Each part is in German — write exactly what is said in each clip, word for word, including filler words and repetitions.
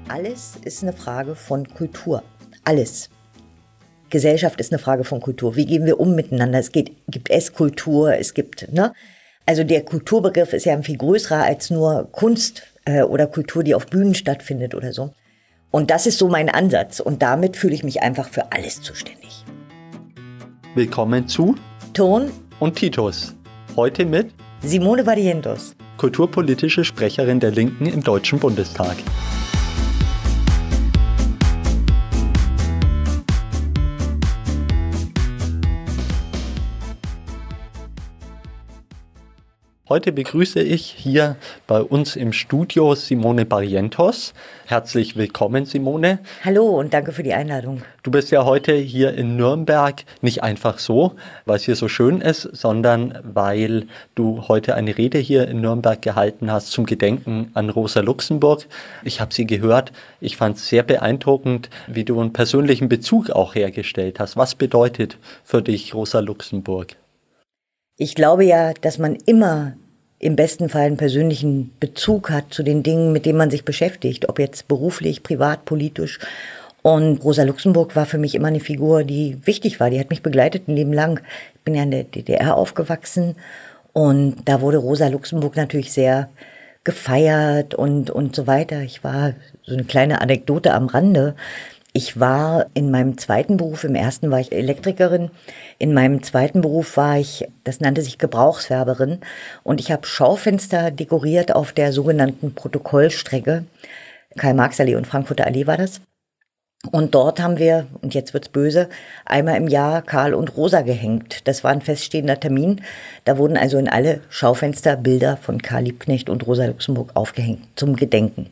Alles ist eine Frage von Kultur. Alles. Gesellschaft ist eine Frage von Kultur. Wie gehen wir um miteinander? Es geht, gibt Esskultur, es gibt, ne? Also der Kulturbegriff ist ja ein viel größerer als nur Kunst äh, oder Kultur, die auf Bühnen stattfindet oder so. Und das ist so mein Ansatz. Und damit fühle ich mich einfach für alles zuständig. Willkommen zu Ton und Titus. Heute mit Simone Barrientos, kulturpolitische Sprecherin der Linken im Deutschen Bundestag. Heute begrüße ich hier bei uns im Studio Simone Barrientos. Herzlich willkommen, Simone. Hallo und danke für die Einladung. Du bist ja heute hier in Nürnberg nicht einfach so, weil es hier so schön ist, sondern weil du heute eine Rede hier in Nürnberg gehalten hast zum Gedenken an Rosa Luxemburg. Ich habe sie gehört. Ich fand es sehr beeindruckend, wie du einen persönlichen Bezug auch hergestellt hast. Was bedeutet für dich Rosa Luxemburg? Ich glaube ja, dass man immer im besten Fall einen persönlichen Bezug hat zu den Dingen, mit denen man sich beschäftigt, ob jetzt beruflich, privat, politisch. Und Rosa Luxemburg war für mich immer eine Figur, die wichtig war. Die hat mich begleitet ein Leben lang. Ich bin ja in der D D R aufgewachsen und da wurde Rosa Luxemburg natürlich sehr gefeiert und, und so weiter. Ich war so eine kleine Anekdote am Rande. Ich war in meinem zweiten Beruf, im ersten war ich Elektrikerin, in meinem zweiten Beruf war ich, das nannte sich Gebrauchsfärberin und ich habe Schaufenster dekoriert auf der sogenannten Protokollstrecke. Karl-Marx-Allee und Frankfurter Allee war das. Und dort haben wir, und jetzt wird's böse, einmal im Jahr Karl und Rosa gehängt. Das war ein feststehender Termin. Da wurden also in alle Schaufenster Bilder von Karl Liebknecht und Rosa Luxemburg aufgehängt zum Gedenken.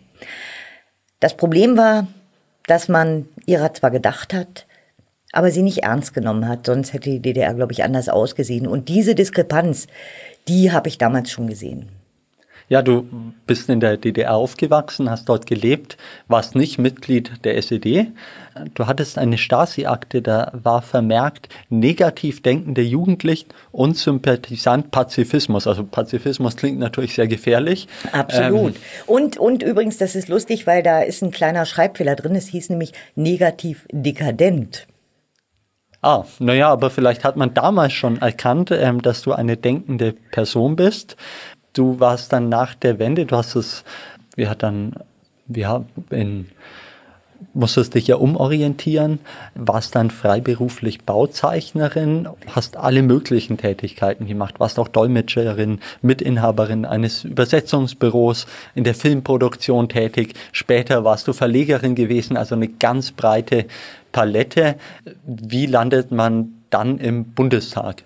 Das Problem war, dass man ihrer zwar gedacht hat, aber sie nicht ernst genommen hat. Sonst hätte die D D R, glaube ich, anders ausgesehen. Und diese Diskrepanz, die habe ich damals schon gesehen. Ja, du bist in der D D R aufgewachsen, hast dort gelebt, warst nicht Mitglied der S E D. Du hattest eine Stasi-Akte, da war vermerkt, negativ denkende Jugendlichen und Sympathisant Pazifismus. Also Pazifismus klingt natürlich sehr gefährlich. Absolut. Ähm, und, und übrigens, das ist lustig, weil da ist ein kleiner Schreibfehler drin. Es hieß nämlich negativ dekadent. Ah, naja, aber vielleicht hat man damals schon erkannt, ähm, dass du eine denkende Person bist. Du warst dann nach der Wende, du hast es, wir hat dann, wir in, musstest dich ja umorientieren, warst dann freiberuflich Bauzeichnerin, hast alle möglichen Tätigkeiten gemacht, warst auch Dolmetscherin, Mitinhaberin eines Übersetzungsbüros, in der Filmproduktion tätig, später warst du Verlegerin gewesen, also eine ganz breite Palette. Wie landet man dann im Bundestag?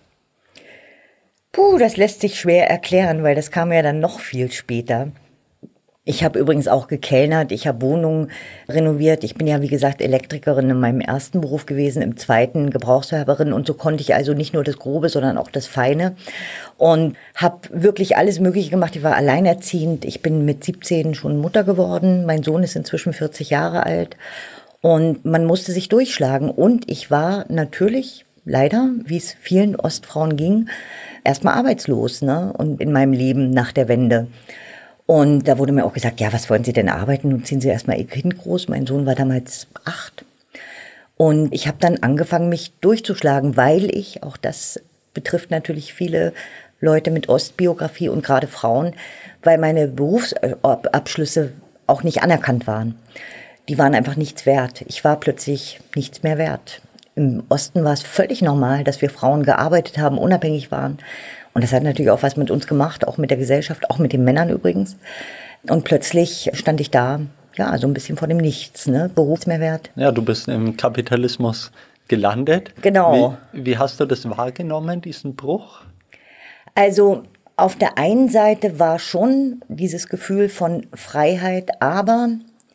Puh, das lässt sich schwer erklären, weil das kam ja dann noch viel später. Ich habe übrigens auch gekellnert, ich habe Wohnungen renoviert. Ich bin ja, wie gesagt, Elektrikerin in meinem ersten Beruf gewesen, im zweiten Gebrauchsfärberin. Und so konnte ich also nicht nur das Grobe, sondern auch das Feine. Und habe wirklich alles Mögliche gemacht. Ich war alleinerziehend. Ich bin mit siebzehn schon Mutter geworden. Mein Sohn ist inzwischen vierzig Jahre alt. Und man musste sich durchschlagen. Und ich war natürlich, leider, wie es vielen Ostfrauen ging, erstmal arbeitslos, ne? Und in meinem Leben nach der Wende. Und da wurde mir auch gesagt, ja, was wollen Sie denn arbeiten? Nun ziehen Sie erstmal Ihr Kind groß. Mein Sohn war damals acht. Und ich habe dann angefangen, mich durchzuschlagen, weil ich, auch das betrifft natürlich viele Leute mit Ostbiografie und gerade Frauen, weil meine Berufsabschlüsse auch nicht anerkannt waren. Die waren einfach nichts wert. Ich war plötzlich nichts mehr wert. Im Osten war es völlig normal, dass wir Frauen gearbeitet haben, unabhängig waren. Und das hat natürlich auch was mit uns gemacht, auch mit der Gesellschaft, auch mit den Männern übrigens. Und plötzlich stand ich da, ja, so ein bisschen vor dem Nichts, ne? Berufsmehrwert. Ja, du bist im Kapitalismus gelandet. Genau. Wie, wie hast du das wahrgenommen, diesen Bruch? Also auf der einen Seite war schon dieses Gefühl von Freiheit, aber...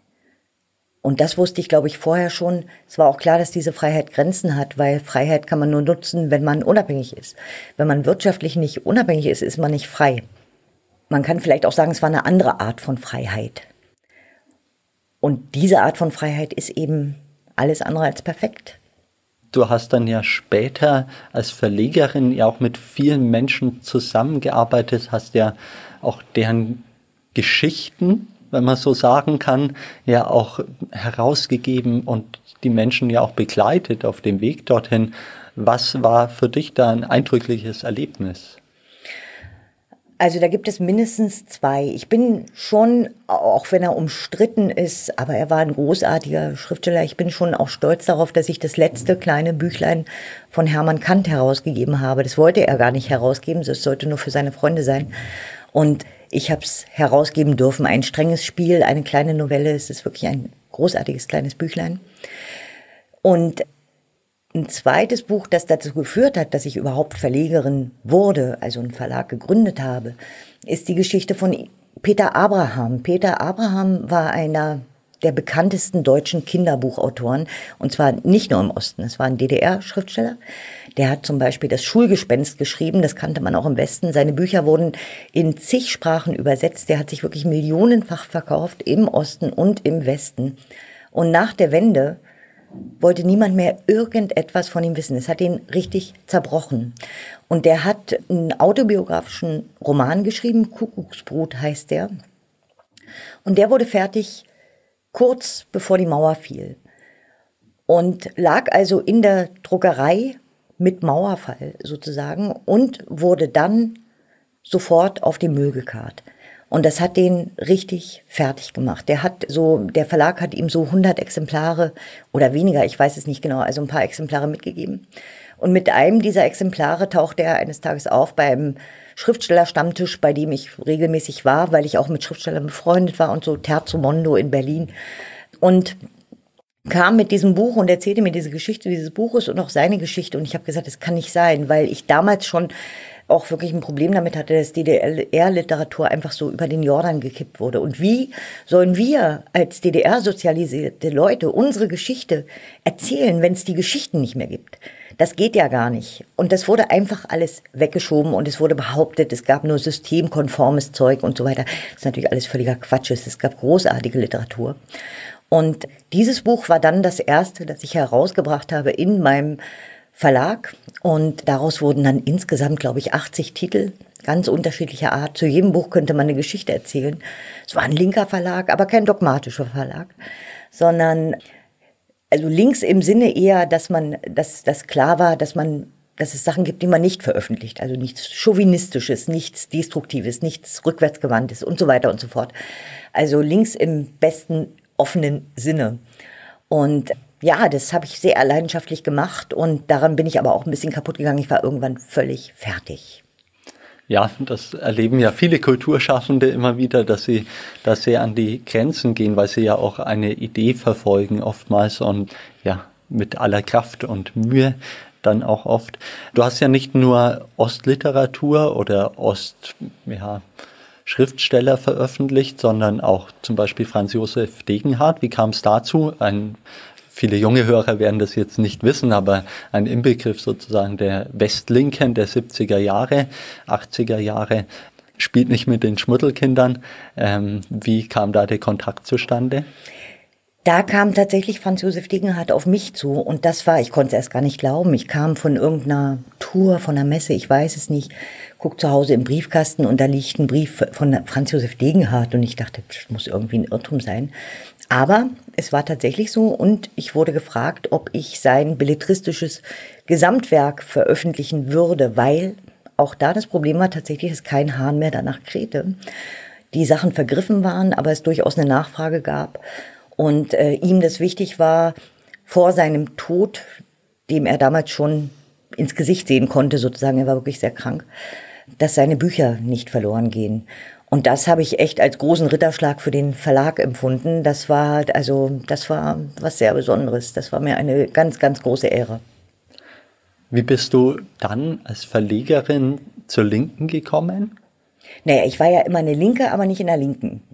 Und das wusste ich, glaube ich, vorher schon. Es war auch klar, dass diese Freiheit Grenzen hat, weil Freiheit kann man nur nutzen, wenn man unabhängig ist. Wenn man wirtschaftlich nicht unabhängig ist, ist man nicht frei. Man kann vielleicht auch sagen, es war eine andere Art von Freiheit. Und diese Art von Freiheit ist eben alles andere als perfekt. Du hast dann ja später als Verlegerin ja auch mit vielen Menschen zusammengearbeitet, hast ja auch deren Geschichten wenn man so sagen kann, ja auch herausgegeben und die Menschen ja auch begleitet auf dem Weg dorthin. Was war für dich da ein eindrückliches Erlebnis? Also da gibt es mindestens zwei. Ich bin schon, auch wenn er umstritten ist, aber er war ein großartiger Schriftsteller, ich bin schon auch stolz darauf, dass ich das letzte kleine Büchlein von Hermann Kant herausgegeben habe. Das wollte er gar nicht herausgeben, das sollte nur für seine Freunde sein. Und ich habe es herausgeben dürfen, ein strenges Spiel, eine kleine Novelle, es ist wirklich ein großartiges kleines Büchlein. Und ein zweites Buch, das dazu geführt hat, dass ich überhaupt Verlegerin wurde, also einen Verlag gegründet habe, ist die Geschichte von Peter Abraham. Peter Abraham war einer der bekanntesten deutschen Kinderbuchautoren, und zwar nicht nur im Osten, es war ein D D R-Schriftsteller. Der hat zum Beispiel das Schulgespenst geschrieben, das kannte man auch im Westen. Seine Bücher wurden in zig Sprachen übersetzt. Der hat sich wirklich millionenfach verkauft im Osten und im Westen. Und nach der Wende wollte niemand mehr irgendetwas von ihm wissen. Es hat ihn richtig zerbrochen. Und der hat einen autobiografischen Roman geschrieben, Kuckucksbrut heißt der. Und der wurde fertig kurz bevor die Mauer fiel. Und lag also in der Druckerei mit Mauerfall sozusagen und wurde dann sofort auf den Müll gekarrt. Und das hat den richtig fertig gemacht. Der hat so, der Verlag hat ihm so hundert Exemplare oder weniger, ich weiß es nicht genau, also ein paar Exemplare mitgegeben. Und mit einem dieser Exemplare tauchte er eines Tages auf beim Schriftstellerstammtisch, bei dem ich regelmäßig war, weil ich auch mit Schriftstellern befreundet war und so, Terzo Mondo in Berlin. Und kam mit diesem Buch und erzählte mir diese Geschichte dieses Buches und auch seine Geschichte. Und ich habe gesagt, das kann nicht sein, weil ich damals schon auch wirklich ein Problem damit hatte, dass D D R-Literatur einfach so über den Jordan gekippt wurde. Und wie sollen wir als D D R-sozialisierte Leute unsere Geschichte erzählen, wenn es die Geschichten nicht mehr gibt? Das geht ja gar nicht. Und das wurde einfach alles weggeschoben und es wurde behauptet, es gab nur systemkonformes Zeug und so weiter. Das ist natürlich alles völliger Quatsch. Es gab großartige Literatur. Und dieses Buch war dann das erste, das ich herausgebracht habe in meinem Verlag. Und daraus wurden dann insgesamt, glaube ich, achtzig Titel, ganz unterschiedlicher Art. Zu jedem Buch könnte man eine Geschichte erzählen. Es war ein linker Verlag, aber kein dogmatischer Verlag, sondern also links im Sinne eher, dass man, dass das klar war, dass man, dass es Sachen gibt, die man nicht veröffentlicht. Also nichts Chauvinistisches, nichts Destruktives, nichts Rückwärtsgewandtes und so weiter und so fort. Also links im besten offenen Sinne. Und ja, das habe ich sehr leidenschaftlich gemacht und daran bin ich aber auch ein bisschen kaputt gegangen. Ich war irgendwann völlig fertig. Ja, das erleben ja viele Kulturschaffende immer wieder, dass sie, dass sie an die Grenzen gehen, weil sie ja auch eine Idee verfolgen oftmals und ja, mit aller Kraft und Mühe dann auch oft. Du hast ja nicht nur Ostliteratur oder Ost, ja, Schriftsteller veröffentlicht, sondern auch zum Beispiel Franz Josef Degenhardt. Wie kam es dazu? Ein Viele junge Hörer werden das jetzt nicht wissen, aber ein Inbegriff sozusagen der Westlinken der siebziger Jahre, achtziger Jahre, spielt nicht mit den Schmuddelkindern. Ähm, wie kam da der Kontakt zustande? Da kam tatsächlich Franz Josef Degenhardt auf mich zu und das war, ich konnte es erst gar nicht glauben, ich kam von irgendeiner Tour, von einer Messe, ich weiß es nicht, guck zu Hause im Briefkasten und da liegt ein Brief von Franz Josef Degenhardt und ich dachte, das muss irgendwie ein Irrtum sein. Aber es war tatsächlich so und ich wurde gefragt, ob ich sein belletristisches Gesamtwerk veröffentlichen würde, weil auch da das Problem war tatsächlich, dass kein Hahn mehr danach krähte. Die Sachen vergriffen waren, aber es durchaus eine Nachfrage gab. Und äh, ihm das wichtig war, vor seinem Tod, dem er damals schon ins Gesicht sehen konnte, sozusagen, er war wirklich sehr krank, dass seine Bücher nicht verloren gehen. Und das habe ich echt als großen Ritterschlag für den Verlag empfunden. Das war also, das war was sehr Besonderes. Das war mir eine ganz, ganz große Ehre. Wie bist du dann als Verlegerin zur Linken gekommen? Naja, ich war ja immer eine Linke, aber nicht in der Linken.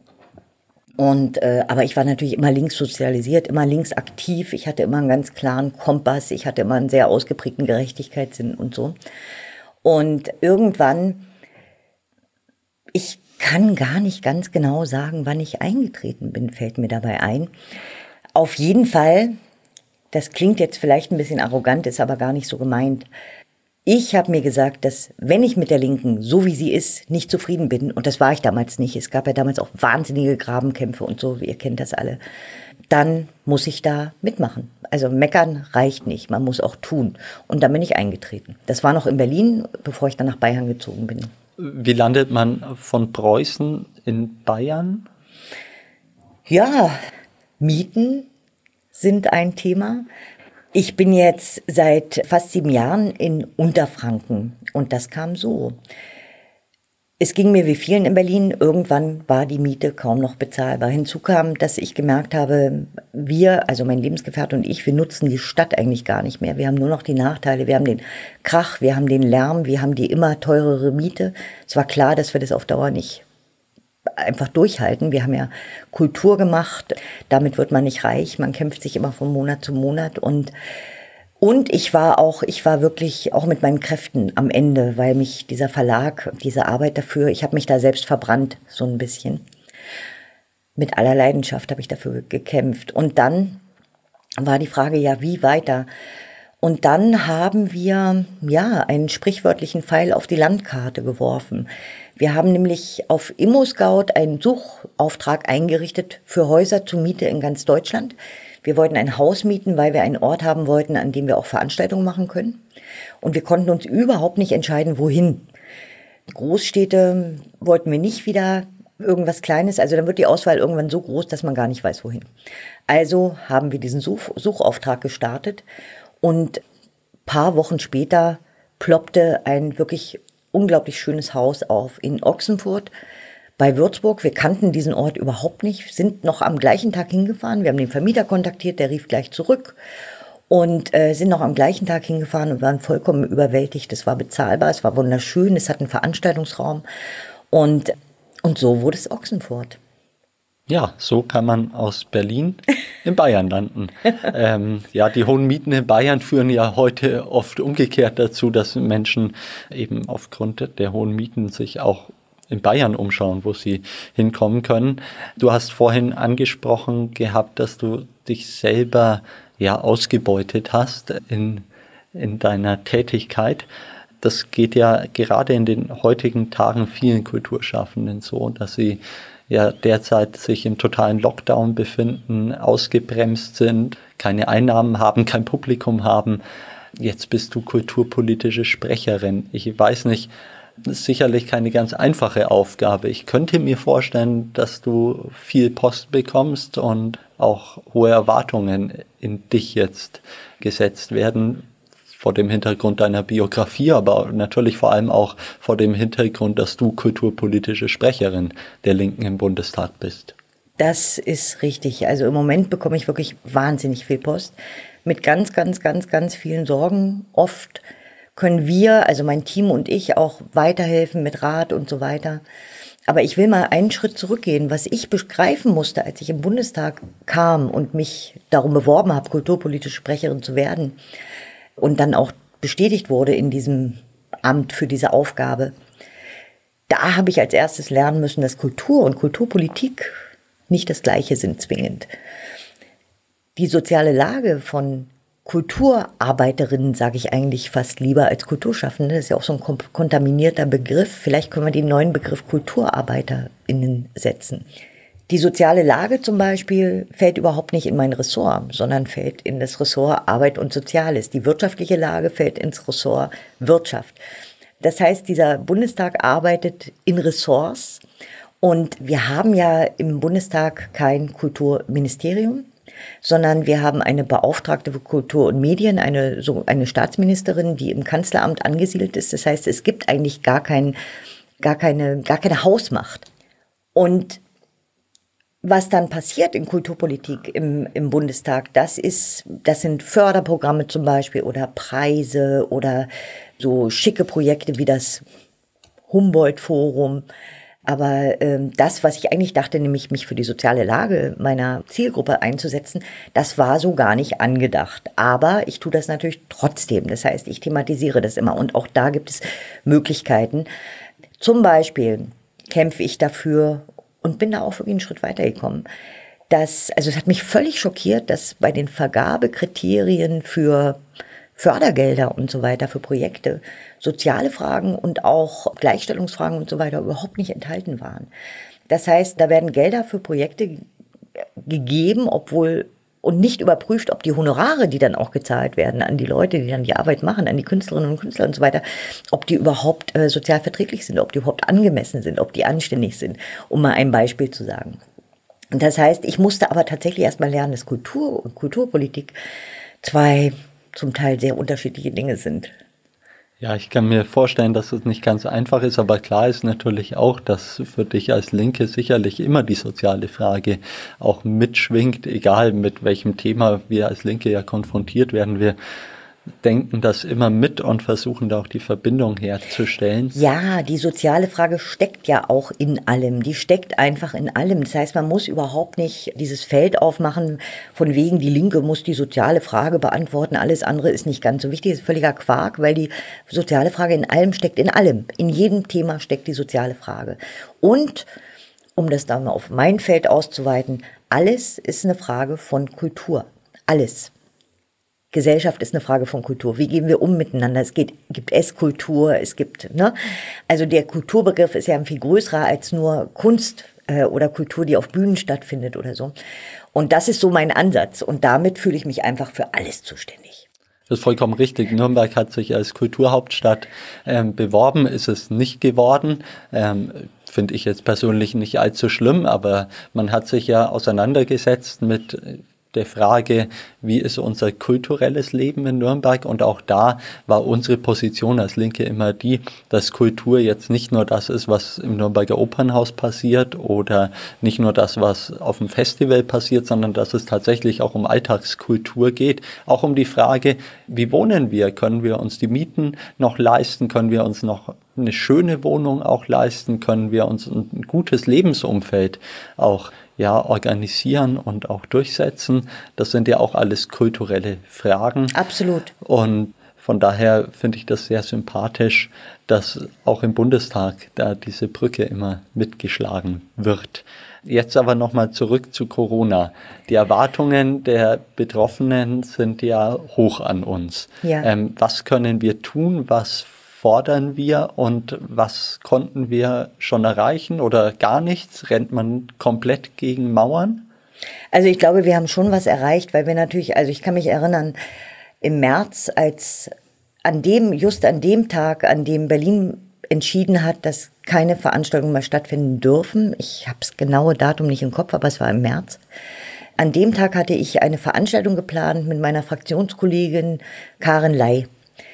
Und, äh, aber ich war natürlich immer links sozialisiert, immer links aktiv. Ich hatte immer einen ganz klaren Kompass. Ich hatte immer einen sehr ausgeprägten Gerechtigkeitssinn und so. Und irgendwann, ich kann gar nicht ganz genau sagen, wann ich eingetreten bin, fällt mir dabei ein. Auf jeden Fall, das klingt jetzt vielleicht ein bisschen arrogant, ist aber gar nicht so gemeint. Ich habe mir gesagt, dass wenn ich mit der Linken, so wie sie ist, nicht zufrieden bin, und das war ich damals nicht, es gab ja damals auch wahnsinnige Grabenkämpfe und so, ihr kennt das alle, dann muss ich da mitmachen. Also meckern reicht nicht, man muss auch tun. Und dann bin ich eingetreten. Das war noch in Berlin, bevor ich dann nach Bayern gezogen bin. Wie landet man von Preußen in Bayern? Ja, Mieten sind ein Thema. Ich bin jetzt seit fast sieben Jahren in Unterfranken und das kam so. Es ging mir wie vielen in Berlin, irgendwann war die Miete kaum noch bezahlbar. Hinzu kam, dass ich gemerkt habe, wir, also mein Lebensgefährte und ich, wir nutzen die Stadt eigentlich gar nicht mehr. Wir haben nur noch die Nachteile, wir haben den Krach, wir haben den Lärm, wir haben die immer teurere Miete. Es war klar, dass wir das auf Dauer nicht einfach durchhalten. Wir haben ja Kultur gemacht, damit wird man nicht reich, man kämpft sich immer von Monat zu Monat und und ich war auch, ich war wirklich auch mit meinen Kräften am Ende, weil mich dieser Verlag, diese Arbeit dafür, ich habe mich da selbst verbrannt, so ein bisschen. Mit aller Leidenschaft habe ich dafür gekämpft. Und dann war die Frage, ja, wie weiter? Und dann haben wir, ja, einen sprichwörtlichen Pfeil auf die Landkarte geworfen. Wir haben nämlich auf ImmoScout einen Suchauftrag eingerichtet für Häuser zur Miete in ganz Deutschland. Wir wollten ein Haus mieten, weil wir einen Ort haben wollten, an dem wir auch Veranstaltungen machen können. Und wir konnten uns überhaupt nicht entscheiden, wohin. Großstädte wollten wir nicht wieder, irgendwas Kleines. Also dann wird die Auswahl irgendwann so groß, dass man gar nicht weiß, wohin. Also haben wir diesen Such- Suchauftrag gestartet. Und paar Wochen später ploppte ein wirklich unglaublich schönes Haus auf in Ochsenfurt bei Würzburg. Wir kannten diesen Ort überhaupt nicht, sind noch am gleichen Tag hingefahren. Wir haben den Vermieter kontaktiert, der rief gleich zurück und äh, sind noch am gleichen Tag hingefahren und waren vollkommen überwältigt. Es war bezahlbar, es war wunderschön, es hat einen Veranstaltungsraum und, und so wurde es Ochsenfurt. Ja, so kann man aus Berlin in Bayern landen. ähm, ja, die hohen Mieten in Bayern führen ja heute oft umgekehrt dazu, dass Menschen eben aufgrund der hohen Mieten sich auch in Bayern umschauen, wo sie hinkommen können. Du hast vorhin angesprochen gehabt, dass du dich selber ja ausgebeutet hast in, in deiner Tätigkeit. Das geht ja gerade in den heutigen Tagen vielen Kulturschaffenden so, dass sie ja derzeit sich im totalen Lockdown befinden, ausgebremst sind, keine Einnahmen haben, kein Publikum haben. Jetzt bist du kulturpolitische Sprecherin. Ich weiß nicht, das ist sicherlich keine ganz einfache Aufgabe. Ich könnte mir vorstellen, dass du viel Post bekommst und auch hohe Erwartungen in dich jetzt gesetzt werden, vor dem Hintergrund deiner Biografie, aber natürlich vor allem auch vor dem Hintergrund, dass du kulturpolitische Sprecherin der Linken im Bundestag bist. Das ist richtig. Also im Moment bekomme ich wirklich wahnsinnig viel Post mit ganz, ganz, ganz, ganz vielen Sorgen. Oft können wir, also mein Team und ich, auch weiterhelfen mit Rat und so weiter. Aber ich will mal einen Schritt zurückgehen. Was ich begreifen musste, als ich im Bundestag kam und mich darum beworben habe, kulturpolitische Sprecherin zu werden und dann auch bestätigt wurde in diesem Amt für diese Aufgabe, da habe ich als erstes lernen müssen, dass Kultur und Kulturpolitik nicht das Gleiche sind zwingend. Die soziale Lage von Kulturarbeiterinnen, sage ich eigentlich fast lieber als Kulturschaffende, das ist ja auch so ein kontaminierter Begriff. Vielleicht können wir den neuen Begriff KulturarbeiterInnen setzen. Die soziale Lage zum Beispiel fällt überhaupt nicht in mein Ressort, sondern fällt in das Ressort Arbeit und Soziales. Die wirtschaftliche Lage fällt ins Ressort Wirtschaft. Das heißt, dieser Bundestag arbeitet in Ressorts und wir haben ja im Bundestag kein Kulturministerium, sondern wir haben eine Beauftragte für Kultur und Medien, eine, so eine Staatsministerin, die im Kanzleramt angesiedelt ist. Das heißt, es gibt eigentlich gar, kein, gar, keine, gar keine Hausmacht. Und was dann passiert in Kulturpolitik im, im Bundestag, das ist, das sind Förderprogramme zum Beispiel oder Preise oder so schicke Projekte wie das Humboldt-Forum. Aber ähm, das, was ich eigentlich dachte, nämlich mich für die soziale Lage meiner Zielgruppe einzusetzen, das war so gar nicht angedacht. Aber ich tue das natürlich trotzdem. Das heißt, ich thematisiere das immer. Und auch da gibt es Möglichkeiten. Zum Beispiel kämpfe ich dafür und bin da auch wirklich einen Schritt weitergekommen. Dass, also es hat mich völlig schockiert, dass bei den Vergabekriterien für Fördergelder und so weiter für Projekte, soziale Fragen und auch Gleichstellungsfragen und so weiter überhaupt nicht enthalten waren. Das heißt, da werden Gelder für Projekte gegeben, obwohl und nicht überprüft, ob die Honorare, die dann auch gezahlt werden an die Leute, die dann die Arbeit machen, an die Künstlerinnen und Künstler und so weiter, ob die überhaupt äh, sozial verträglich sind, ob die überhaupt angemessen sind, ob die anständig sind, um mal ein Beispiel zu sagen. Und das heißt, ich musste aber tatsächlich erstmal lernen, dass Kultur und Kulturpolitik zwei zum Teil sehr unterschiedliche Dinge sind. Ja, ich kann mir vorstellen, dass es nicht ganz einfach ist, aber klar ist natürlich auch, dass für dich als Linke sicherlich immer die soziale Frage auch mitschwingt, egal mit welchem Thema wir als Linke ja konfrontiert werden. Wir denken das immer mit und versuchen da auch die Verbindung herzustellen. Ja, die soziale Frage steckt ja auch in allem. Die steckt einfach in allem. Das heißt, man muss überhaupt nicht dieses Feld aufmachen, von wegen die Linke muss die soziale Frage beantworten, alles andere ist nicht ganz so wichtig. Das ist völliger Quark, weil die soziale Frage in allem steckt, in allem. In jedem Thema steckt die soziale Frage. Und, um das dann mal auf mein Feld auszuweiten, alles ist eine Frage von Kultur. Alles. Gesellschaft ist eine Frage von Kultur. Wie gehen wir um miteinander? Es geht, gibt Esskultur, es gibt, ne? Also der Kulturbegriff ist ja ein viel größerer als nur Kunst äh, oder Kultur, die auf Bühnen stattfindet oder so. Und das ist so mein Ansatz. Und damit fühle ich mich einfach für alles zuständig. Das ist vollkommen richtig. Nürnberg hat sich als Kulturhauptstadt ähm, beworben, ist es nicht geworden. Ähm, finde ich jetzt persönlich nicht allzu schlimm, aber man hat sich ja auseinandergesetzt mit der Frage, wie ist unser kulturelles Leben in Nürnberg, und auch da war unsere Position als Linke immer die, dass Kultur jetzt nicht nur das ist, was im Nürnberger Opernhaus passiert oder nicht nur das, was auf dem Festival passiert, sondern dass es tatsächlich auch um Alltagskultur geht, auch um die Frage, wie wohnen wir, können wir uns die Mieten noch leisten, können wir uns noch eine schöne Wohnung auch leisten, können wir uns ein gutes Lebensumfeld auch ja, organisieren und auch durchsetzen. Das sind ja auch alles kulturelle Fragen. Absolut. Und von daher finde ich das sehr sympathisch, dass auch im Bundestag da diese Brücke immer mitgeschlagen wird. Jetzt aber nochmal zurück zu Corona. Die Erwartungen der Betroffenen sind ja hoch an uns. Ja. Ähm, was können wir tun? Was fordern wir und was konnten wir schon erreichen oder gar nichts? Rennt man komplett gegen Mauern? Also ich glaube, wir haben schon was erreicht, weil wir natürlich, also ich kann mich erinnern, im März, als an dem, just an dem Tag, an dem Berlin entschieden hat, dass keine Veranstaltungen mehr stattfinden dürfen. Ich habe das genaue Datum nicht im Kopf, aber es war im März. An dem Tag hatte ich eine Veranstaltung geplant mit meiner Fraktionskollegin Karin Ley.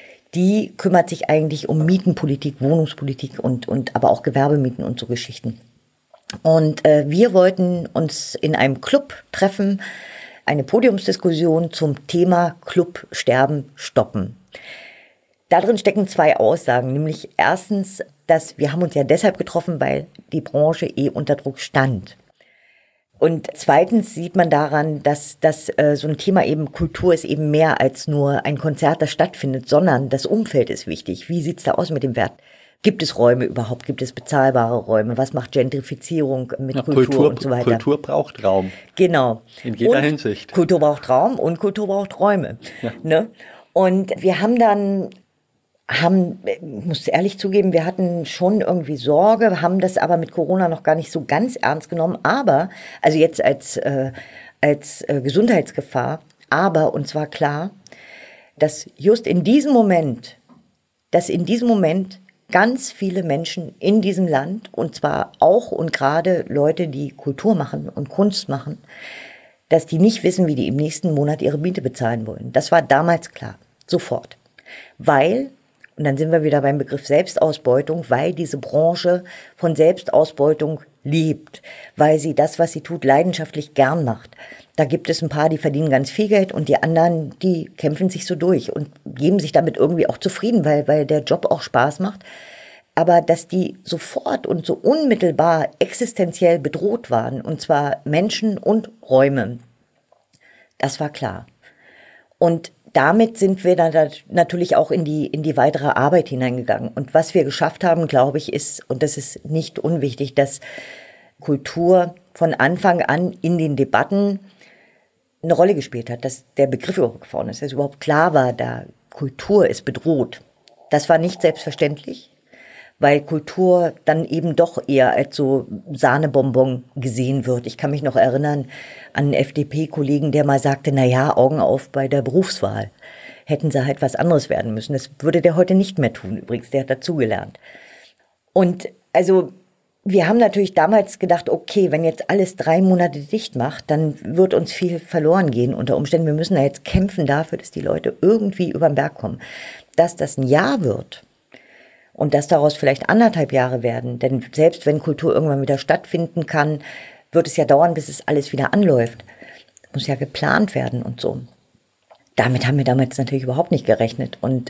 Die kümmert sich eigentlich um Mietenpolitik, Wohnungspolitik und, und aber auch Gewerbemieten und so Geschichten. Und äh, wir wollten uns in einem Club treffen, eine Podiumsdiskussion zum Thema Clubsterben stoppen. Darin stecken zwei Aussagen, nämlich erstens, dass wir haben uns ja deshalb getroffen, weil die Branche eh unter Druck stand. Und zweitens sieht man daran, dass das äh, so ein Thema eben Kultur ist eben mehr als nur ein Konzert, das stattfindet, sondern das Umfeld ist wichtig. Wie sieht's da aus mit dem Wert? Gibt es Räume überhaupt? Gibt es bezahlbare Räume? Was macht Gentrifizierung mit ja, Kultur, Kultur und so weiter? Kultur braucht Raum. Genau. In jeder und Hinsicht. Kultur braucht Raum und Kultur braucht Räume. Ja. Ne? Und wir haben dann haben, ich muss ehrlich zugeben, wir hatten schon irgendwie Sorge, haben das aber mit Corona noch gar nicht so ganz ernst genommen, aber, also jetzt als, äh, als äh, Gesundheitsgefahr, aber, und zwar klar, dass just in diesem Moment, dass in diesem Moment ganz viele Menschen in diesem Land, und zwar auch und gerade Leute, die Kultur machen und Kunst machen, dass die nicht wissen, wie die im nächsten Monat ihre Miete bezahlen wollen. Das war damals klar, sofort, weil und dann sind wir wieder beim Begriff Selbstausbeutung, weil diese Branche von Selbstausbeutung lebt, weil sie das, was sie tut, leidenschaftlich gern macht. Da gibt es ein paar, die verdienen ganz viel Geld und die anderen, die kämpfen sich so durch und geben sich damit irgendwie auch zufrieden, weil, weil der Job auch Spaß macht. Aber dass die sofort und so unmittelbar existenziell bedroht waren, und zwar Menschen und Räume, das war klar. Und damit sind wir dann natürlich auch in die, in die weitere Arbeit hineingegangen. Und was wir geschafft haben, glaube ich, ist, und das ist nicht unwichtig, dass Kultur von Anfang an in den Debatten eine Rolle gespielt hat, dass der Begriff überhaupt vorne ist, dass überhaupt klar war, da Kultur ist bedroht. Das war nicht selbstverständlich, weil Kultur dann eben doch eher als so Sahnebonbon gesehen wird. Ich kann mich noch erinnern an einen F D P-Kollegen, der mal sagte, na ja, Augen auf bei der Berufswahl. Hätten sie halt was anderes werden müssen. Das würde der heute nicht mehr tun, übrigens, der hat dazugelernt. Und also wir haben natürlich damals gedacht, okay, wenn jetzt alles drei Monate dicht macht, dann wird uns viel verloren gehen unter Umständen. Wir müssen da jetzt kämpfen dafür, dass die Leute irgendwie über den Berg kommen. Dass das ein Jahr wird und dass daraus vielleicht anderthalb Jahre werden, denn selbst wenn Kultur irgendwann wieder stattfinden kann, wird es ja dauern, bis es alles wieder anläuft. Muss ja geplant werden und so. Damit haben wir damals natürlich überhaupt nicht gerechnet. Und,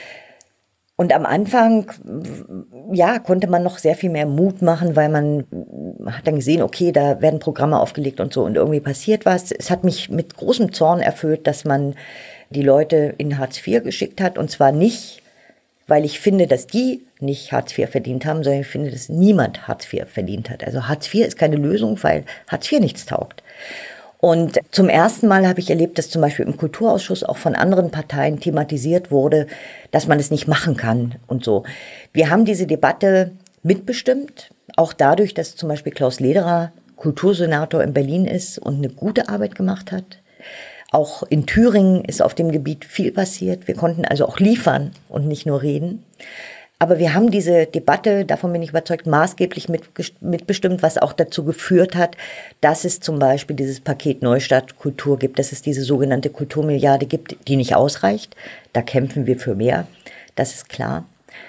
und am Anfang, ja, konnte man noch sehr viel mehr Mut machen, weil man hat dann gesehen, okay, da werden Programme aufgelegt und so und irgendwie passiert was. Es hat mich mit großem Zorn erfüllt, dass man die Leute in Hartz vier geschickt hat. Und zwar nicht, weil ich finde, dass die nicht Hartz vier verdient haben, sondern ich finde, dass niemand Hartz vier verdient hat. Also Hartz vier ist keine Lösung, weil Hartz vier nichts taugt. Und zum ersten Mal habe ich erlebt, dass zum Beispiel im Kulturausschuss auch von anderen Parteien thematisiert wurde, dass man es nicht machen kann und so. Wir haben diese Debatte mitbestimmt, auch dadurch, dass zum Beispiel Klaus Lederer Kultursenator in Berlin ist und eine gute Arbeit gemacht hat. Auch in Thüringen ist auf dem Gebiet viel passiert. Wir konnten also auch liefern und nicht nur reden. Aber wir haben diese Debatte, davon bin ich überzeugt, maßgeblich mitbestimmt, was auch dazu geführt hat, dass es zum Beispiel dieses Paket Neustadt Kultur gibt, dass es diese sogenannte Kulturmilliarde gibt, die nicht ausreicht. Da kämpfen wir für mehr, das ist klar.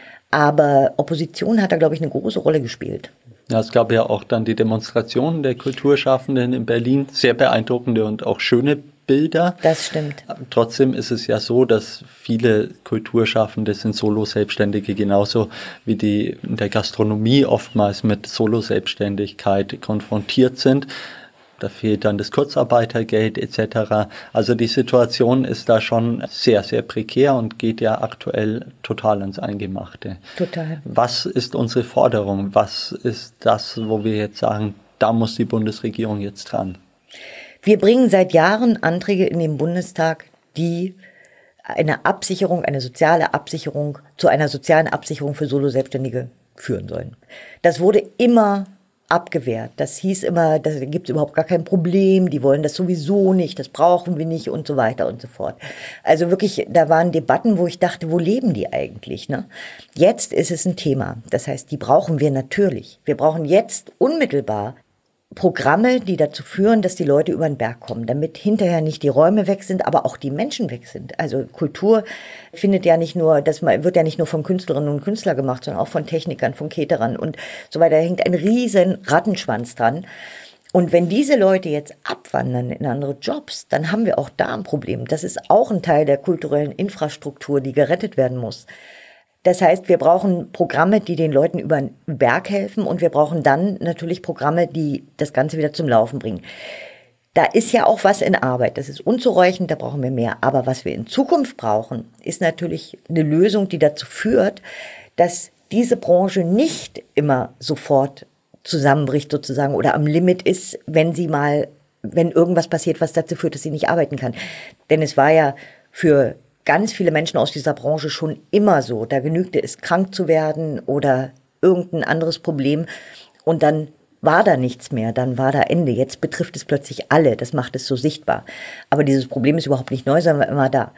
Aber Opposition hat da, glaube ich, eine große Rolle gespielt. Ja, es gab ja auch dann die Demonstrationen der Kulturschaffenden in Berlin, sehr beeindruckende und auch schöne Bilder. Das stimmt. Trotzdem ist es ja so, dass viele Kulturschaffende sind Solo-Selbstständige, genauso wie die in der Gastronomie oftmals mit Solo-Selbstständigkeit konfrontiert sind. Da fehlt dann das Kurzarbeitergeld et cetera. Also die Situation ist da schon sehr, sehr prekär und geht ja aktuell total ins Eingemachte. Total. Was ist unsere Forderung? Was ist das, wo wir jetzt sagen, da muss die Bundesregierung jetzt dran? Wir bringen seit Jahren Anträge in den Bundestag, die eine Absicherung, eine soziale Absicherung zu einer sozialen Absicherung für Solo-Selbstständige führen sollen. Das wurde immer abgewehrt. Das hieß immer, da gibt es überhaupt gar kein Problem, die wollen das sowieso nicht, das brauchen wir nicht und so weiter und so fort. Also wirklich, da waren Debatten, wo ich dachte, wo leben die eigentlich, ne? Jetzt ist es ein Thema. Das heißt, die brauchen wir natürlich. Wir brauchen jetzt unmittelbar Programme, die dazu führen, dass die Leute über den Berg kommen, damit hinterher nicht die Räume weg sind, aber auch die Menschen weg sind. Also Kultur findet ja nicht nur, das wird ja nicht nur von Künstlerinnen und Künstlern gemacht, sondern auch von Technikern, von Caterern und so weiter. Da hängt ein riesen Rattenschwanz dran. Und wenn diese Leute jetzt abwandern in andere Jobs, dann haben wir auch da ein Problem. Das ist auch ein Teil der kulturellen Infrastruktur, die gerettet werden muss. Das heißt, wir brauchen Programme, die den Leuten über den Berg helfen und wir brauchen dann natürlich Programme, die das Ganze wieder zum Laufen bringen. Da ist ja auch was in Arbeit, das ist unzureichend, da brauchen wir mehr. Aber was wir in Zukunft brauchen, ist natürlich eine Lösung, die dazu führt, dass diese Branche nicht immer sofort zusammenbricht sozusagen oder am Limit ist, wenn sie mal, wenn irgendwas passiert, was dazu führt, dass sie nicht arbeiten kann. Denn es war ja für ganz viele Menschen aus dieser Branche schon immer so. Da genügte es, krank zu werden oder irgendein anderes Problem und dann war da nichts mehr, dann war da Ende. Jetzt betrifft es plötzlich alle, das macht es so sichtbar. Aber dieses Problem ist überhaupt nicht neu, sondern immer da.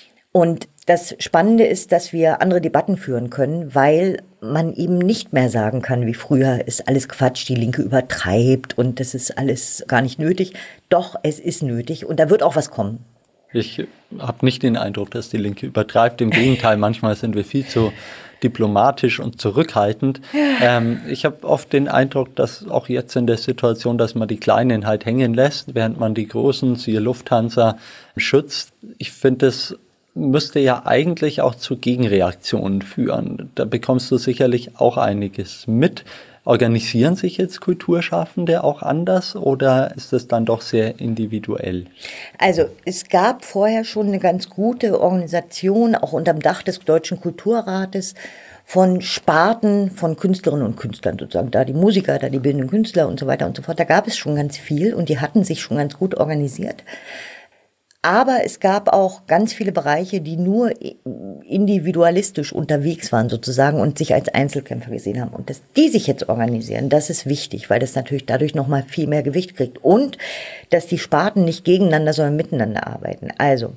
Und das Spannende ist, dass wir andere Debatten führen können, weil man eben nicht mehr sagen kann, wie früher, ist alles Quatsch, die Linke übertreibt und das ist alles gar nicht nötig. Doch, es ist nötig und da wird auch was kommen. Ich habe nicht den Eindruck, dass die Linke übertreibt. Im Gegenteil, manchmal sind wir viel zu diplomatisch und zurückhaltend. Ähm, ich habe oft den Eindruck, dass auch jetzt in der Situation, dass man die Kleinen halt hängen lässt, während man die Großen, siehe Lufthansa, schützt. Ich finde, das müsste ja eigentlich auch zu Gegenreaktionen führen. Da bekommst du sicherlich auch einiges mit. Organisieren sich jetzt Kulturschaffende auch anders oder ist das dann doch sehr individuell? Also es gab vorher schon eine ganz gute Organisation, auch unterm Dach des Deutschen Kulturrates, von Sparten von Künstlerinnen und Künstlern sozusagen. Da die Musiker, da die bildenden Künstler und so weiter und so fort. Da gab es schon ganz viel und die hatten sich schon ganz gut organisiert. Aber es gab auch ganz viele Bereiche, die nur individualistisch unterwegs waren sozusagen und sich als Einzelkämpfer gesehen haben. Und dass die sich jetzt organisieren, das ist wichtig, weil das natürlich dadurch nochmal viel mehr Gewicht kriegt. Und dass die Sparten nicht gegeneinander, sondern miteinander arbeiten. Also,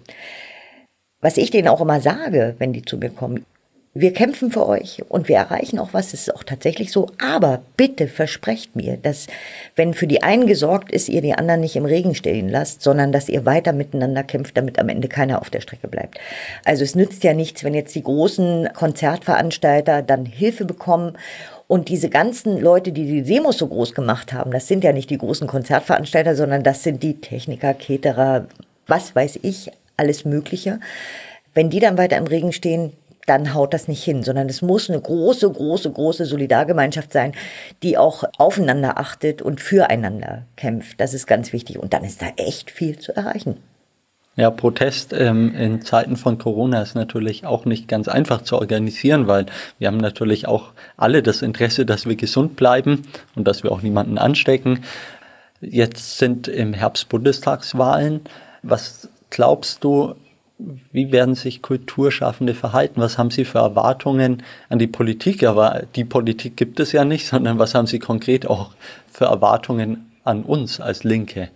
was ich denen auch immer sage, wenn die zu mir kommen, wir kämpfen für euch und wir erreichen auch was, das ist auch tatsächlich so. Aber bitte versprecht mir, dass, wenn für die einen gesorgt ist, ihr die anderen nicht im Regen stehen lasst, sondern dass ihr weiter miteinander kämpft, damit am Ende keiner auf der Strecke bleibt. Also es nützt ja nichts, wenn jetzt die großen Konzertveranstalter dann Hilfe bekommen und diese ganzen Leute, die die Demos so groß gemacht haben, das sind ja nicht die großen Konzertveranstalter, sondern das sind die Techniker, Caterer, was weiß ich, alles Mögliche. Wenn die dann weiter im Regen stehen, dann haut das nicht hin, sondern es muss eine große, große, große Solidargemeinschaft sein, die auch aufeinander achtet und füreinander kämpft. Das ist ganz wichtig und dann ist da echt viel zu erreichen. Ja, Protest ähm, in Zeiten von Corona ist natürlich auch nicht ganz einfach zu organisieren, weil wir haben natürlich auch alle das Interesse, dass wir gesund bleiben und dass wir auch niemanden anstecken. Jetzt sind im Herbst Bundestagswahlen. Was glaubst du, wie werden sich Kulturschaffende verhalten? Was haben sie für Erwartungen an die Politik? Aber die Politik gibt es ja nicht, sondern was haben sie konkret auch für Erwartungen an uns als Linke?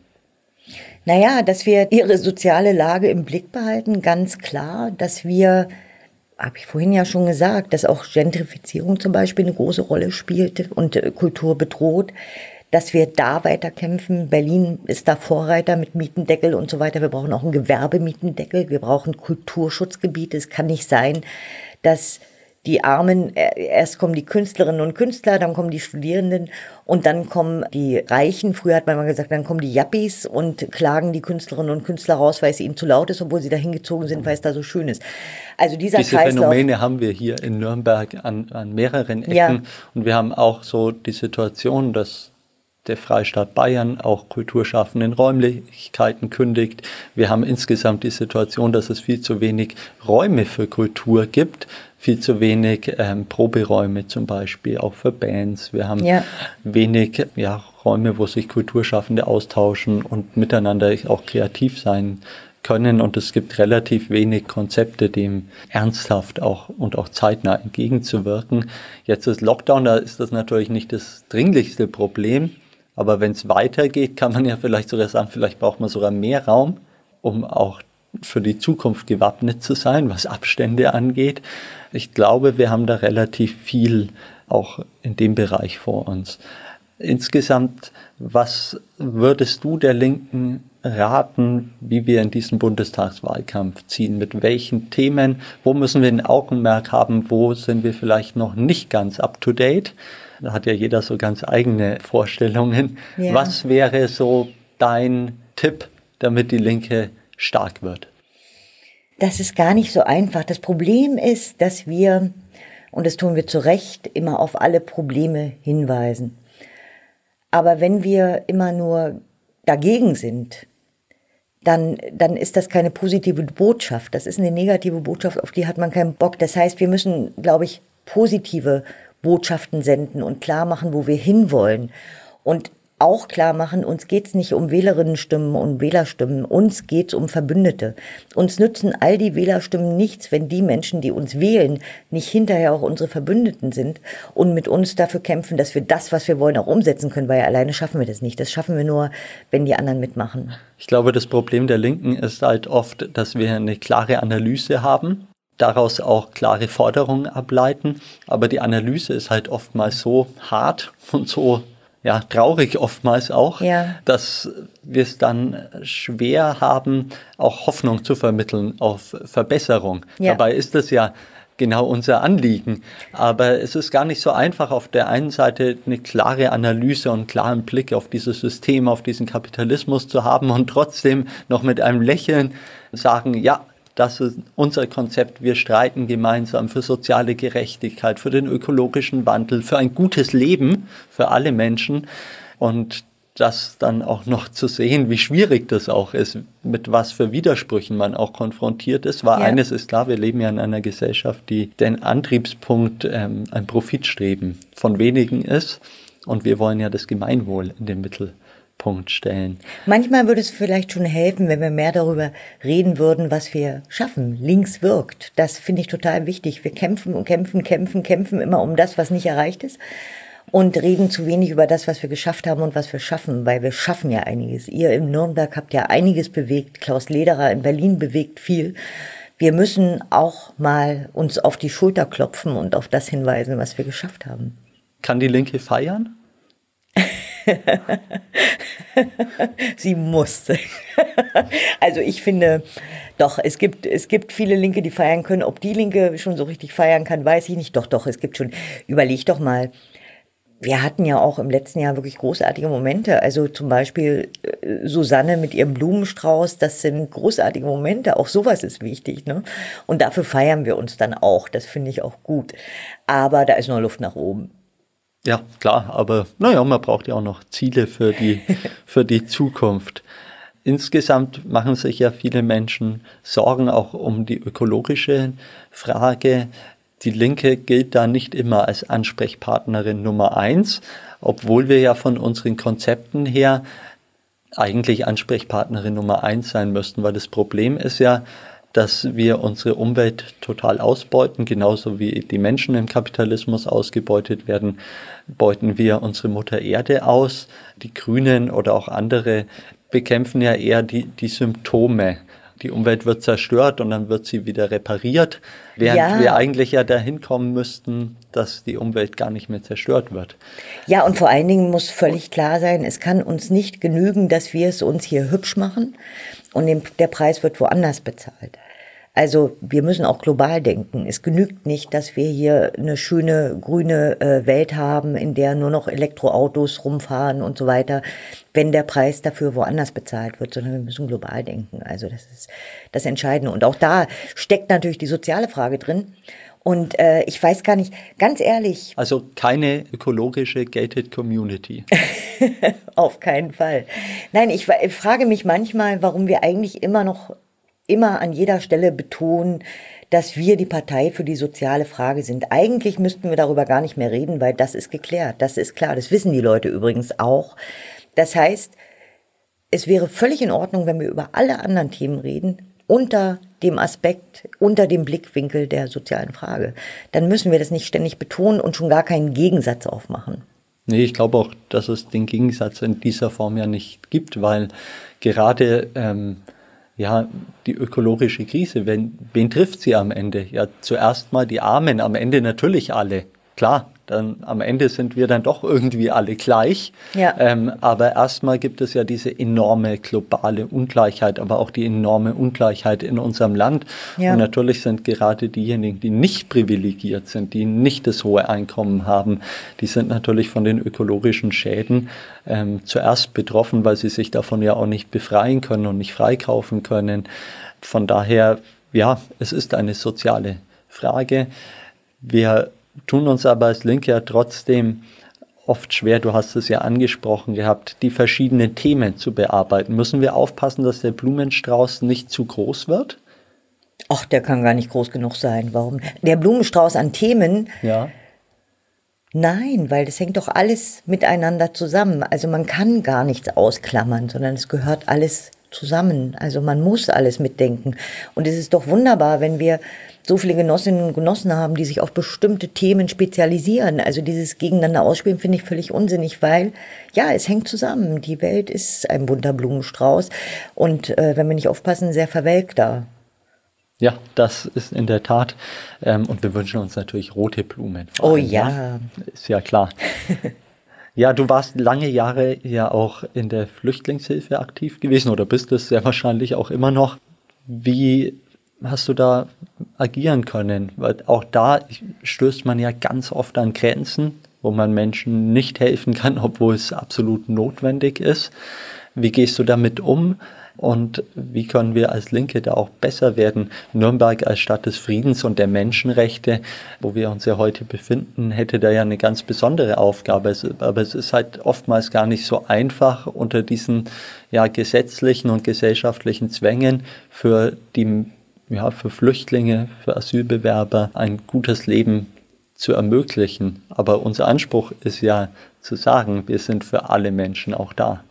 Naja, dass wir ihre soziale Lage im Blick behalten, ganz klar, dass wir, habe ich vorhin ja schon gesagt, dass auch Gentrifizierung zum Beispiel eine große Rolle spielt und Kultur bedroht, dass wir da weiterkämpfen. Berlin ist da Vorreiter mit Mietendeckel und so weiter. Wir brauchen auch einen Gewerbemietendeckel. Wir brauchen Kulturschutzgebiete. Es kann nicht sein, dass die Armen, erst kommen die Künstlerinnen und Künstler, dann kommen die Studierenden und dann kommen die Reichen. Früher hat man mal gesagt, dann kommen die Yuppies und klagen die Künstlerinnen und Künstler raus, weil es ihnen zu laut ist, obwohl sie da hingezogen sind, weil es da so schön ist. Also dieser Diese Kreislauf, Phänomene haben wir hier in Nürnberg an, an mehreren Ecken. Ja. Und wir haben auch so die Situation, dass der Freistaat Bayern auch kulturschaffenden Räumlichkeiten kündigt. Wir haben insgesamt die Situation, dass es viel zu wenig Räume für Kultur gibt, viel zu wenig ähm, Proberäume zum Beispiel, auch für Bands. Wir haben ja. wenig ja, Räume, wo sich Kulturschaffende austauschen und miteinander auch kreativ sein können. Und es gibt relativ wenig Konzepte, dem ernsthaft auch und auch zeitnah entgegenzuwirken. Jetzt ist Lockdown, da ist das natürlich nicht das dringlichste Problem. Aber wenn es weitergeht, kann man ja vielleicht sogar sagen, vielleicht braucht man sogar mehr Raum, um auch für die Zukunft gewappnet zu sein, was Abstände angeht. Ich glaube, wir haben da relativ viel auch in dem Bereich vor uns. Insgesamt, was würdest du der Linken raten, wie wir in diesen Bundestagswahlkampf ziehen? Mit welchen Themen? Wo müssen wir ein Augenmerk haben? Wo sind wir vielleicht noch nicht ganz up to date? Da hat ja jeder so ganz eigene Vorstellungen. Ja. Was wäre so dein Tipp, damit die Linke stark wird? Das ist gar nicht so einfach. Das Problem ist, dass wir, und das tun wir zu Recht, immer auf alle Probleme hinweisen. Aber wenn wir immer nur dagegen sind, dann, dann ist das keine positive Botschaft. Das ist eine negative Botschaft, auf die hat man keinen Bock. Das heißt, wir müssen, glaube ich, positive Botschaften senden und klar machen, wo wir hinwollen. Und auch klar machen, uns geht's nicht um Wählerinnenstimmen und Wählerstimmen, uns geht's um Verbündete. Uns nützen all die Wählerstimmen nichts, wenn die Menschen, die uns wählen, nicht hinterher auch unsere Verbündeten sind und mit uns dafür kämpfen, dass wir das, was wir wollen, auch umsetzen können, weil alleine schaffen wir das nicht. Das schaffen wir nur, wenn die anderen mitmachen. Ich glaube, das Problem der Linken ist halt oft, dass wir eine klare Analyse haben, daraus auch klare Forderungen ableiten, aber die Analyse ist halt oftmals so hart und so ja, traurig oftmals auch, ja. dass wir es dann schwer haben, auch Hoffnung zu vermitteln auf Verbesserung. Ja. Dabei ist das ja genau unser Anliegen. Aber es ist gar nicht so einfach, auf der einen Seite eine klare Analyse und einen klaren Blick auf dieses System, auf diesen Kapitalismus zu haben und trotzdem noch mit einem Lächeln sagen, ja, das ist unser Konzept, wir streiten gemeinsam für soziale Gerechtigkeit, für den ökologischen Wandel, für ein gutes Leben für alle Menschen. Und das dann auch noch zu sehen, wie schwierig das auch ist, mit was für Widersprüchen man auch konfrontiert ist. Weil ja. eines ist klar, wir leben ja in einer Gesellschaft, die den Antriebspunkt, ähm, ein Profitstreben von wenigen ist. Und wir wollen ja das Gemeinwohl in den Mittelpunkt Mittelpunkt stellen. Manchmal würde es vielleicht schon helfen, wenn wir mehr darüber reden würden, was wir schaffen. Links wirkt. Das finde ich total wichtig. Wir kämpfen und kämpfen, kämpfen, kämpfen immer um das, was nicht erreicht ist. Und reden zu wenig über das, was wir geschafft haben und was wir schaffen, weil wir schaffen ja einiges. Ihr in Nürnberg habt ja einiges bewegt. Klaus Lederer in Berlin bewegt viel. Wir müssen auch mal uns auf die Schulter klopfen und auf das hinweisen, was wir geschafft haben. Kann die Linke feiern? Sie musste. Also ich finde, doch, es gibt, es gibt viele Linke, die feiern können. Ob die Linke schon so richtig feiern kann, weiß ich nicht. Doch, doch, es gibt schon. Überleg doch mal. Wir hatten ja auch im letzten Jahr wirklich großartige Momente. Also zum Beispiel Susanne mit ihrem Blumenstrauß, das sind großartige Momente. Auch sowas ist wichtig, ne? Und dafür feiern wir uns dann auch. Das finde ich auch gut. Aber da ist noch Luft nach oben. Ja, klar, aber naja, man braucht ja auch noch Ziele für die, für die Zukunft. Insgesamt machen sich ja viele Menschen Sorgen auch um die ökologische Frage. Die Linke gilt da nicht immer als Ansprechpartnerin Nummer eins, obwohl wir ja von unseren Konzepten her eigentlich Ansprechpartnerin Nummer eins sein müssten, weil das Problem ist ja, dass wir unsere Umwelt total ausbeuten, genauso wie die Menschen im Kapitalismus ausgebeutet werden, beuten wir unsere Mutter Erde aus. Die Grünen oder auch andere bekämpfen ja eher die, die Symptome. Die Umwelt wird zerstört und dann wird sie wieder repariert, während ja. wir eigentlich ja dahin kommen müssten, dass die Umwelt gar nicht mehr zerstört wird. Ja, und vor allen Dingen muss völlig klar sein, es kann uns nicht genügen, dass wir es uns hier hübsch machen und der Preis wird woanders bezahlt. Also wir müssen auch global denken. Es genügt nicht, dass wir hier eine schöne grüne äh, Welt haben, in der nur noch Elektroautos rumfahren und so weiter, wenn der Preis dafür woanders bezahlt wird, sondern wir müssen global denken. Also das ist das Entscheidende. Und auch da steckt natürlich die soziale Frage drin. Und äh, ich weiß gar nicht, ganz ehrlich. Also keine ökologische gated community. Auf keinen Fall. Nein, ich, ich frage mich manchmal, warum wir eigentlich immer noch immer an jeder Stelle betonen, dass wir die Partei für die soziale Frage sind. Eigentlich müssten wir darüber gar nicht mehr reden, weil das ist geklärt. Das ist klar. Das wissen die Leute übrigens auch. Das heißt, es wäre völlig in Ordnung, wenn wir über alle anderen Themen reden, unter dem Aspekt, unter dem Blickwinkel der sozialen Frage. Dann müssen wir das nicht ständig betonen und schon gar keinen Gegensatz aufmachen. Nee, ich glaube auch, dass es den Gegensatz in dieser Form ja nicht gibt, weil gerade ähm, ja, die ökologische Krise, wen, wen trifft sie am Ende? Ja, zuerst mal die Armen, am Ende natürlich alle. Klar, dann am Ende sind wir dann doch irgendwie alle gleich. Ja. Ähm, aber erstmal gibt es ja diese enorme globale Ungleichheit, aber auch die enorme Ungleichheit in unserem Land. Ja. Und natürlich sind gerade diejenigen, die nicht privilegiert sind, die nicht das hohe Einkommen haben, die sind natürlich von den ökologischen Schäden ähm, zuerst betroffen, weil sie sich davon ja auch nicht befreien können und nicht freikaufen können. Von daher, ja, es ist eine soziale Frage. Wir tun uns aber als Linke ja trotzdem oft schwer, du hast es ja angesprochen gehabt, die verschiedenen Themen zu bearbeiten. Müssen wir aufpassen, dass der Blumenstrauß nicht zu groß wird? Ach, der kann gar nicht groß genug sein. Warum? Der Blumenstrauß an Themen? Ja. Nein, weil das hängt doch alles miteinander zusammen. Also man kann gar nichts ausklammern, sondern es gehört alles zusammen. Also man muss alles mitdenken. Und es ist doch wunderbar, wenn wir so viele Genossinnen und Genossen haben, die sich auf bestimmte Themen spezialisieren. Also dieses Gegeneinander ausspielen finde ich völlig unsinnig, weil, ja, es hängt zusammen. Die Welt ist ein bunter Blumenstrauß und äh, wenn wir nicht aufpassen, sehr verwelkter. Ja, das ist in der Tat. Ähm, und wir wünschen uns natürlich rote Blumen. Oh allem, ja. ja. Ist ja klar. Ja, du warst lange Jahre ja auch in der Flüchtlingshilfe aktiv gewesen oder bist es sehr wahrscheinlich auch immer noch. Wie hast du da agieren können? Weil auch da stößt man ja ganz oft an Grenzen, wo man Menschen nicht helfen kann, obwohl es absolut notwendig ist. Wie gehst du damit um? Und wie können wir als Linke da auch besser werden? Nürnberg als Stadt des Friedens und der Menschenrechte, wo wir uns ja heute befinden, hätte da ja eine ganz besondere Aufgabe. Aber es ist halt oftmals gar nicht so einfach, unter diesen ja, gesetzlichen und gesellschaftlichen Zwängen für die ja, für Flüchtlinge, für Asylbewerber ein gutes Leben zu ermöglichen. Aber unser Anspruch ist ja zu sagen, wir sind für alle Menschen auch da.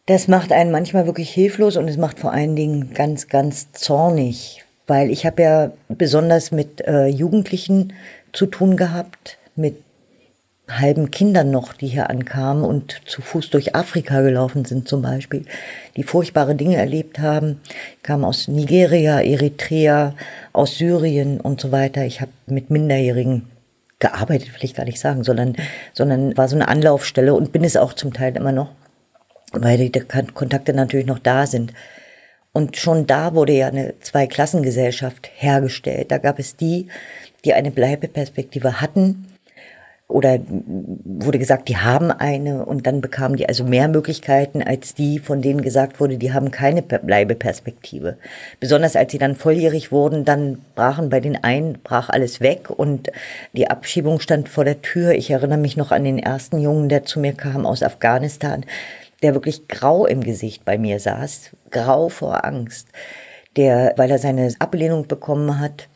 Das macht einen manchmal wirklich hilflos und es macht vor allen Dingen ganz, ganz zornig, weil ich habe ja besonders mit äh, Jugendlichen zu tun gehabt, mit halben Kindern noch, die hier ankamen und zu Fuß durch Afrika gelaufen sind zum Beispiel, die furchtbare Dinge erlebt haben, kamen aus Nigeria, Eritrea, aus Syrien und so weiter. Ich habe mit Minderjährigen gearbeitet, will ich gar nicht sagen, sondern, sondern war so eine Anlaufstelle und bin es auch zum Teil immer noch, weil die Kontakte natürlich noch da sind. Und schon da wurde ja eine Zweiklassengesellschaft hergestellt. Da gab es die, die eine Bleibeperspektive hatten, oder wurde gesagt, die haben eine, und dann bekamen die also mehr Möglichkeiten als die, von denen gesagt wurde, die haben keine Bleibeperspektive. Besonders als sie dann volljährig wurden, dann brachen bei den einen, brach alles weg und die Abschiebung stand vor der Tür. Ich erinnere mich noch an den ersten Jungen, der zu mir kam aus Afghanistan, der wirklich grau im Gesicht bei mir saß, grau vor Angst, der, weil er seine Ablehnung bekommen hat.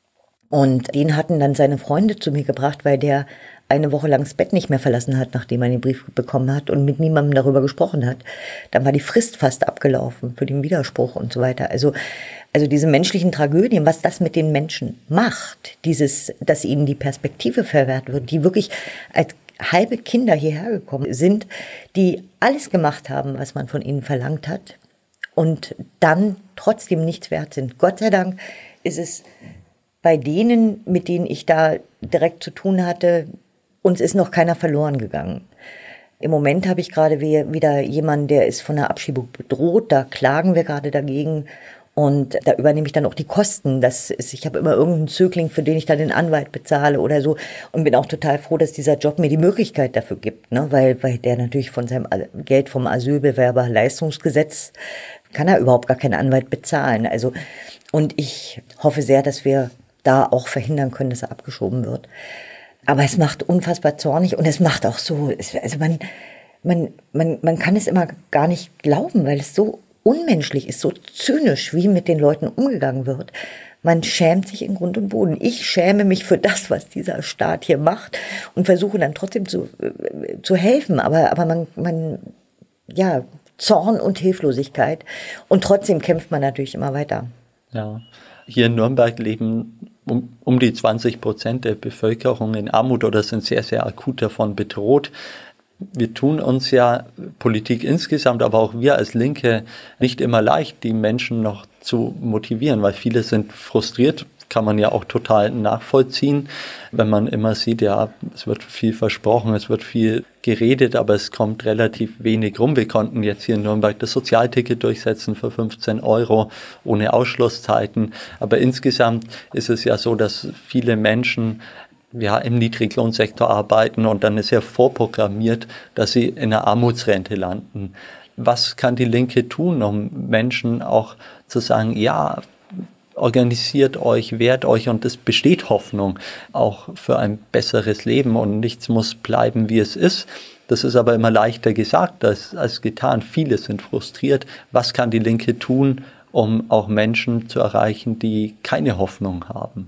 Und den hatten dann seine Freunde zu mir gebracht, weil der eine Woche lang das Bett nicht mehr verlassen hat, nachdem er den Brief bekommen hat und mit niemandem darüber gesprochen hat. Dann war die Frist fast abgelaufen für den Widerspruch und so weiter. Also, also diese menschlichen Tragödien, was das mit den Menschen macht, dieses, dass ihnen die Perspektive verwehrt wird, die wirklich als halbe Kinder hierher gekommen sind, die alles gemacht haben, was man von ihnen verlangt hat und dann trotzdem nichts wert sind. Gott sei Dank ist es bei denen, mit denen ich da direkt zu tun hatte, uns ist noch keiner verloren gegangen. Im Moment habe ich gerade wieder jemanden, der ist von der Abschiebung bedroht. Da klagen wir gerade dagegen. Und da übernehme ich dann auch die Kosten. Das ist, ich habe immer irgendeinen Zögling, für den ich dann den Anwalt bezahle oder so. Und bin auch total froh, dass dieser Job mir die Möglichkeit dafür gibt. Ne? Weil, weil der natürlich von seinem Geld vom Asylbewerberleistungsgesetz kann er überhaupt gar keinen Anwalt bezahlen. Also, und ich hoffe sehr, dass wir da auch verhindern können, dass er abgeschoben wird. Aber es macht unfassbar zornig und es macht auch so, also man, man, man, man kann es immer gar nicht glauben, weil es so unmenschlich ist, so zynisch, wie mit den Leuten umgegangen wird. Man schämt sich in Grund und Boden. Ich schäme mich für das, was dieser Staat hier macht und versuche dann trotzdem zu, äh, zu helfen. Aber, aber man, man, ja, Zorn und Hilflosigkeit. Und trotzdem kämpft man natürlich immer weiter. Ja, hier in Nürnberg leben um, um die zwanzig Prozent der Bevölkerung in Armut oder sind sehr, sehr akut davon bedroht. Wir tun uns ja Politik insgesamt, aber auch wir als Linke nicht immer leicht, die Menschen noch zu motivieren, weil viele sind frustriert, kann man ja auch total nachvollziehen, wenn man immer sieht, ja, es wird viel versprochen, es wird viel geredet, aber es kommt relativ wenig rum. Wir konnten jetzt hier in Nürnberg das Sozialticket durchsetzen für fünfzehn Euro ohne Ausschlusszeiten, aber insgesamt ist es ja so, dass viele Menschen ja, im Niedriglohnsektor arbeiten und dann ist ja vorprogrammiert, dass sie in einer Armutsrente landen. Was kann die Linke tun, um Menschen auch zu sagen, ja, organisiert euch, wehrt euch und es besteht Hoffnung auch für ein besseres Leben und nichts muss bleiben, wie es ist. Das ist aber immer leichter gesagt als, als getan. Viele sind frustriert. Was kann die Linke tun, um auch Menschen zu erreichen, die keine Hoffnung haben?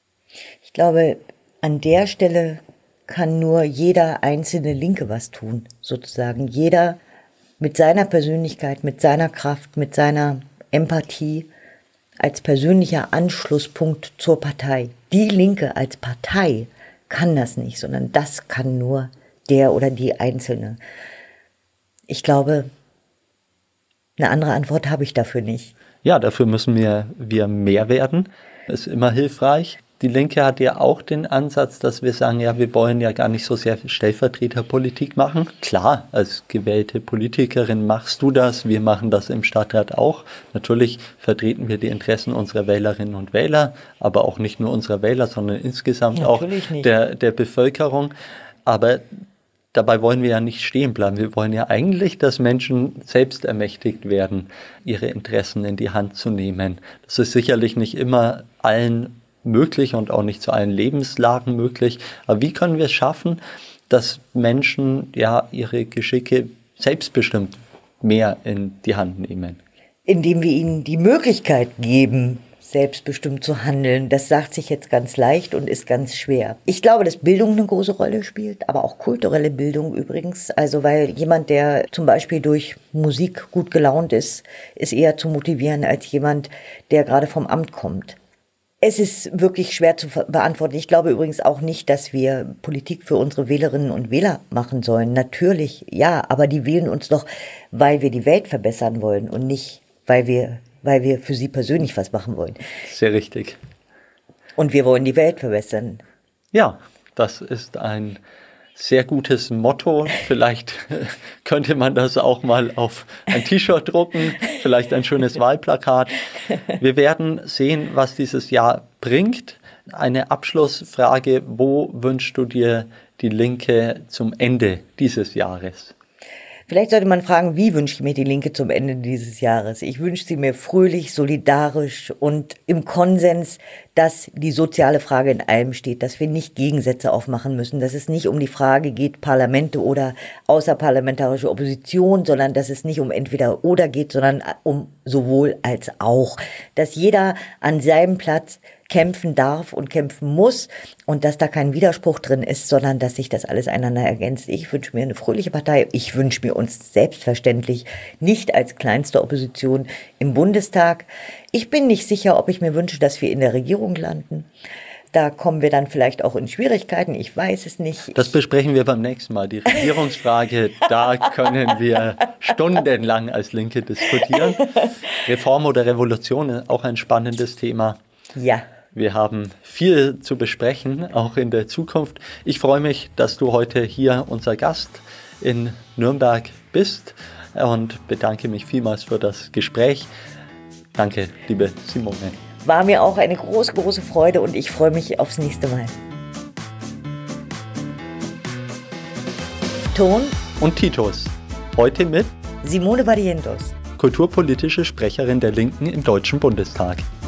Ich glaube, an der Stelle kann nur jeder einzelne Linke was tun, sozusagen. Jeder mit seiner Persönlichkeit, mit seiner Kraft, mit seiner Empathie als persönlicher Anschlusspunkt zur Partei. Die Linke als Partei kann das nicht, sondern das kann nur der oder die Einzelne. Ich glaube, eine andere Antwort habe ich dafür nicht. Ja, dafür müssen wir, wir mehr werden. Das ist immer hilfreich. Die Linke hat ja auch den Ansatz, dass wir sagen, ja, wir wollen ja gar nicht so sehr Stellvertreterpolitik machen. Klar, als gewählte Politikerin machst du das, wir machen das im Stadtrat auch. Natürlich vertreten wir die Interessen unserer Wählerinnen und Wähler, aber auch nicht nur unserer Wähler, sondern insgesamt Natürlich auch nicht. der, der Bevölkerung. Aber dabei wollen wir ja nicht stehen bleiben. Wir wollen ja eigentlich, dass Menschen selbst ermächtigt werden, ihre Interessen in die Hand zu nehmen. Das ist sicherlich nicht immer allen möglich und auch nicht zu allen Lebenslagen möglich. Aber wie können wir es schaffen, dass Menschen ja ihre Geschicke selbstbestimmt mehr in die Hand nehmen? Indem wir ihnen die Möglichkeit geben, selbstbestimmt zu handeln. Das sagt sich jetzt ganz leicht und ist ganz schwer. Ich glaube, dass Bildung eine große Rolle spielt, aber auch kulturelle Bildung übrigens. Also weil jemand, der zum Beispiel durch Musik gut gelaunt ist, ist eher zu motivieren als jemand, der gerade vom Amt kommt. Es ist wirklich schwer zu beantworten. Ich glaube übrigens auch nicht, dass wir Politik für unsere Wählerinnen und Wähler machen sollen. Natürlich, ja, aber die wählen uns doch, weil wir die Welt verbessern wollen und nicht, weil wir weil wir für sie persönlich was machen wollen. Sehr richtig. Und wir wollen die Welt verbessern. Ja, das ist ein sehr gutes Motto. Vielleicht könnte man das auch mal auf ein T-Shirt drucken, vielleicht ein schönes Wahlplakat. Wir werden sehen, was dieses Jahr bringt. Eine Abschlussfrage: Wo wünschst du dir die Linke zum Ende dieses Jahres? Vielleicht sollte man fragen, wie wünsche ich mir die Linke zum Ende dieses Jahres? Ich wünsche sie mir fröhlich, solidarisch und im Konsens, dass die soziale Frage in allem steht, dass wir nicht Gegensätze aufmachen müssen, dass es nicht um die Frage geht, Parlamente oder außerparlamentarische Opposition, sondern dass es nicht um entweder oder geht, sondern um sowohl als auch. Dass jeder an seinem Platz kämpfen darf und kämpfen muss und dass da kein Widerspruch drin ist, sondern dass sich das alles einander ergänzt. Ich wünsche mir eine fröhliche Partei. Ich wünsche mir uns selbstverständlich nicht als kleinste Opposition im Bundestag. Ich bin nicht sicher, ob ich mir wünsche, dass wir in der Regierung landen. Da kommen wir dann vielleicht auch in Schwierigkeiten. Ich weiß es nicht. Das besprechen wir beim nächsten Mal. Die Regierungsfrage, da können wir stundenlang als Linke diskutieren. Reform oder Revolution ist auch ein spannendes Thema. Ja. Wir haben viel zu besprechen, auch in der Zukunft. Ich freue mich, dass du heute hier unser Gast in Nürnberg bist und bedanke mich vielmals für das Gespräch. Danke, liebe Simone. War mir auch eine große, große Freude und ich freue mich aufs nächste Mal. Ton und Titus. Heute mit Simone Barrientos, kulturpolitische Sprecherin der Linken im Deutschen Bundestag.